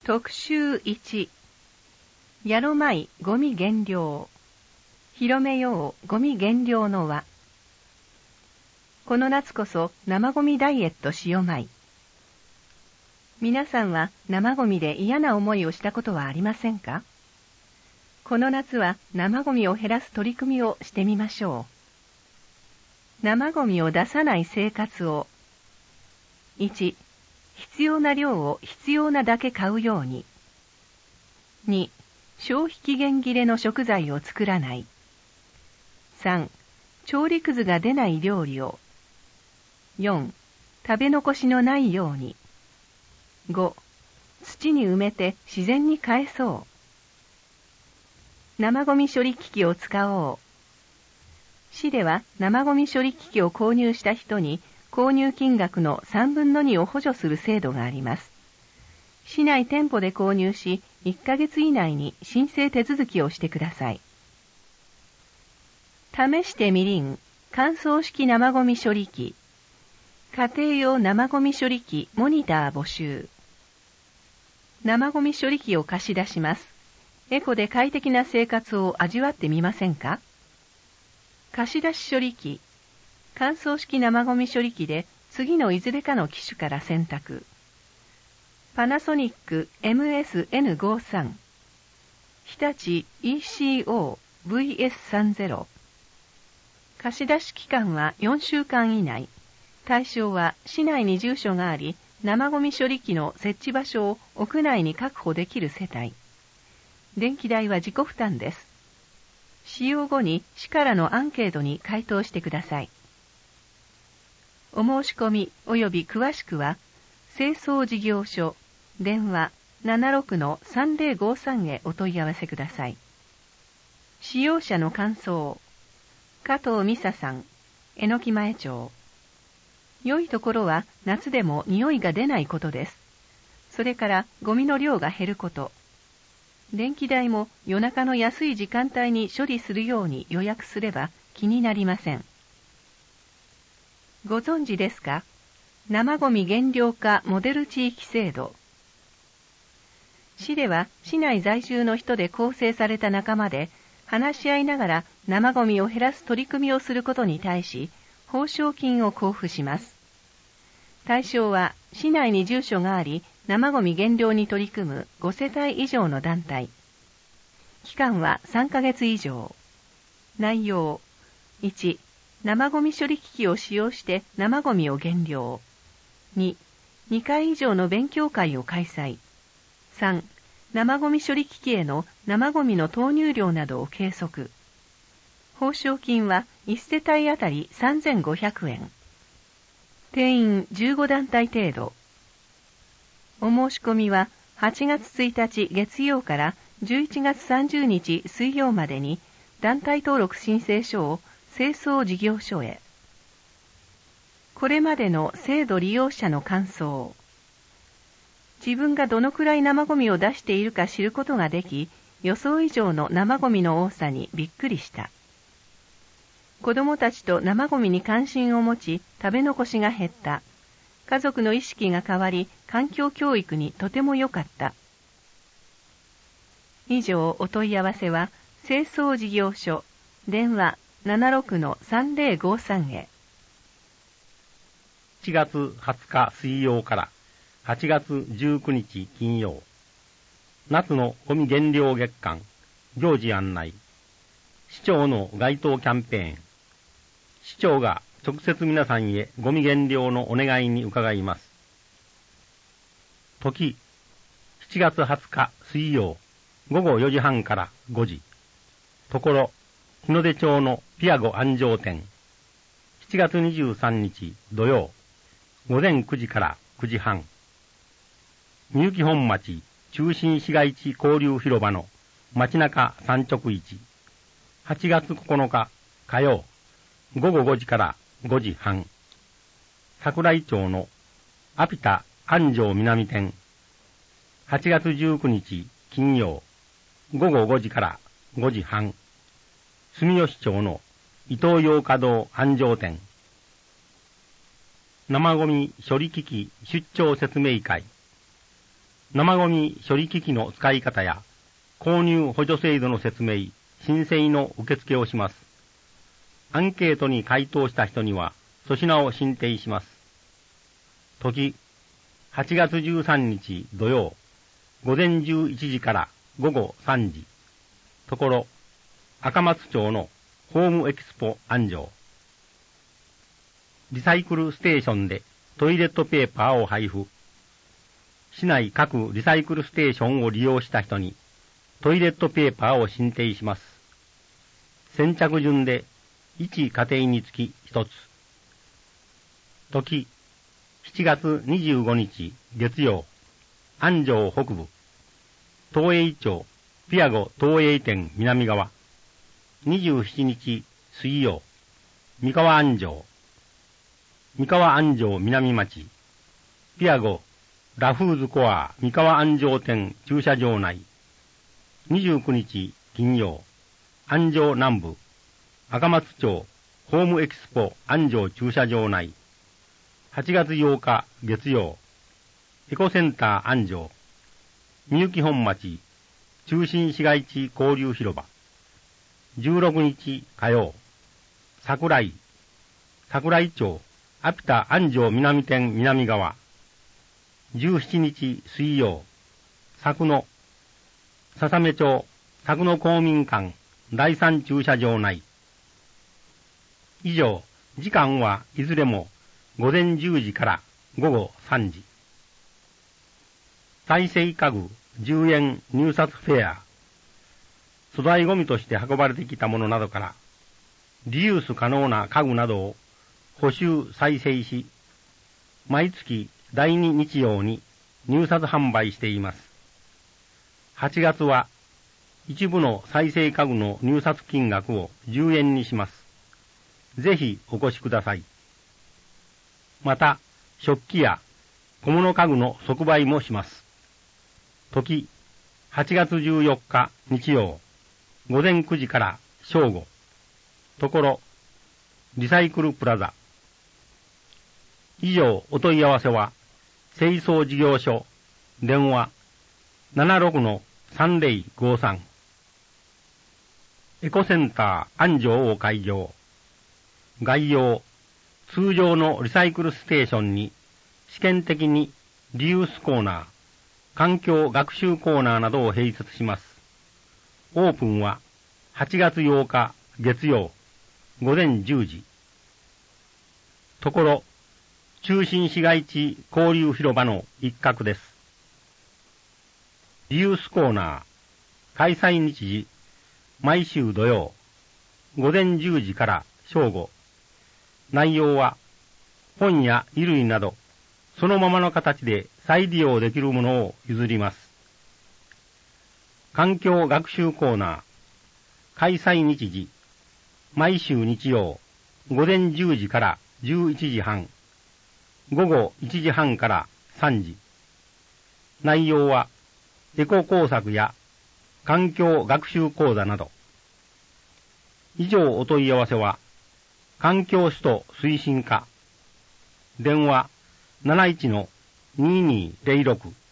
特集1、やろまいゴミ減量。広めようゴミ減量の輪。この夏こそ生ゴミダイエットしよまい。皆さんは生ゴミで嫌な思いをしたことはありませんか？この夏は生ゴミを減らす取り組みをしてみましょう。生ゴミを出さない生活を。1、必要な量を必要なだけ買うように。2、消費期限切れの食材を作らない。3、調理くずが出ない料理を。4、食べ残しのないように。5、土に埋めて自然に返そう。生ゴミ処理機器を使おう。市では生ゴミ処理機器を購入した人に購入金額の3分の2を補助する制度があります。市内店舗で購入し、1ヶ月以内に申請手続きをしてください。試してみりん、乾燥式生ゴミ処理機。家庭用生ゴミ処理機モニター募集。生ゴミ処理機を貸し出します。エコで快適な生活を味わってみませんか？貸し出し処理機。乾燥式生ゴミ処理機で次のいずれかの機種から選択。パナソニック MS-N53。日立 ECO VS30。貸し出し期間は4週間以内。対象は市内に住所があり、生ゴミ処理機の設置場所を屋内に確保できる世帯。電気代は自己負担です。使用後に市からのアンケートに回答してください。お申し込み及び詳しくは、清掃事業所、電話 76-3053 へお問い合わせください。使用者の感想。加藤美沙さん、榎木前町。良いところは夏でも匂いが出ないことです。それからゴミの量が減ること。電気代も夜中の安い時間帯に処理するように予約すれば気になりません。ご存知ですか？生ゴミ減量化モデル地域制度。市では市内在住の人で構成された仲間で話し合いながら生ゴミを減らす取り組みをすることに対し報奨金を交付します。対象は市内に住所があり生ゴミ減量に取り組む5世帯以上の団体。期間は3ヶ月以上。内容。1、生ゴミ処理機器を使用して生ゴミを減量。2、2回以上の勉強会を開催。3、生ゴミ処理機器への生ゴミの投入量などを計測。報奨金は1世帯あたり3500円。定員15団体程度。お申し込みは8月1日月曜から11月30日水曜までに団体登録申請書を清掃事業所へ。これまでの制度利用者の感想。自分がどのくらい生ゴミを出しているか知ることができ、予想以上の生ゴミの多さにびっくりした。子供たちと生ゴミに関心を持ち、食べ残しが減った。家族の意識が変わり、環境教育にとても良かった。以上、お問い合わせは、清掃事業所、電話 76-3053 へ。 7月20日水曜から8月19日金曜。夏のゴミ減量月間、行事案内。市長の街頭キャンペーン。市長が直接皆さんへゴミ減量のお願いに伺います。時、7月20日水曜、午後4時半から5時。ところ、日の出町のピアゴ安城店。7月23日土曜、午前9時から9時半。みゆき本町中心市街地交流広場の街中産直市。8月9日火曜、午後5時から5時半。桜井町のアピタ安城南店。8月19日金曜、午後5時から5時半。住吉町の伊東洋華堂安城店。生ゴミ処理機器出張説明会。 生ゴミ処理機器の使い方や、購入補助制度の説明、申請の受付をします。アンケートに回答した人には、粗品を進呈します。時、8月13日土曜、午前11時から午後3時。ところ、赤松町のホームエキスポ安城。リサイクルステーションでトイレットペーパーを配布。市内各リサイクルステーションを利用した人にトイレットペーパーを進呈します。先着順で1家庭につき1つ。時、7月25日月曜、安城北部、東栄町ピアゴ東栄店南側、27日水曜、三河安城南町、ピアゴラフーズコア三河安城店駐車場内、29日金曜、安城南部、赤松町ホームエキスポ安城駐車場内、8月8日月曜、エコセンター安城、みゆき本町中心市街地交流広場、16日火曜、桜井町アピタ安城南店南側、17日水曜、佐久野町佐久野公民館第3駐車場内。以上、時間はいずれも午前10時から午後3時。再生家具10円入札フェア。粗大ゴミとして運ばれてきたものなどから、リユース可能な家具などを補修再生し、毎月第2日曜に入札販売しています。8月は一部の再生家具の入札金額を10円にします。ぜひお越しください。また、食器や小物家具の即売もします。時、8月14日日曜、午前9時から正午。ところ、リサイクルプラザ。以上お問い合わせは、清掃事業所、電話、76-3053。エコセンター安城を開業。概要、通常のリサイクルステーションに試験的にリユースコーナー、環境学習コーナーなどを併設します。オープンは8月8日月曜午前10時。ところ、中心市街地交流広場の一角です。リユースコーナー、開催日時、毎週土曜、午前10時から正午。内容は、本や衣類など、そのままの形で再利用できるものを譲ります。環境学習コーナー、開催日時、毎週日曜、午前10時から11時半、午後1時半から3時。内容は、エコ工作や環境学習講座など。以上お問い合わせは、環境首都推進課。電話71-2206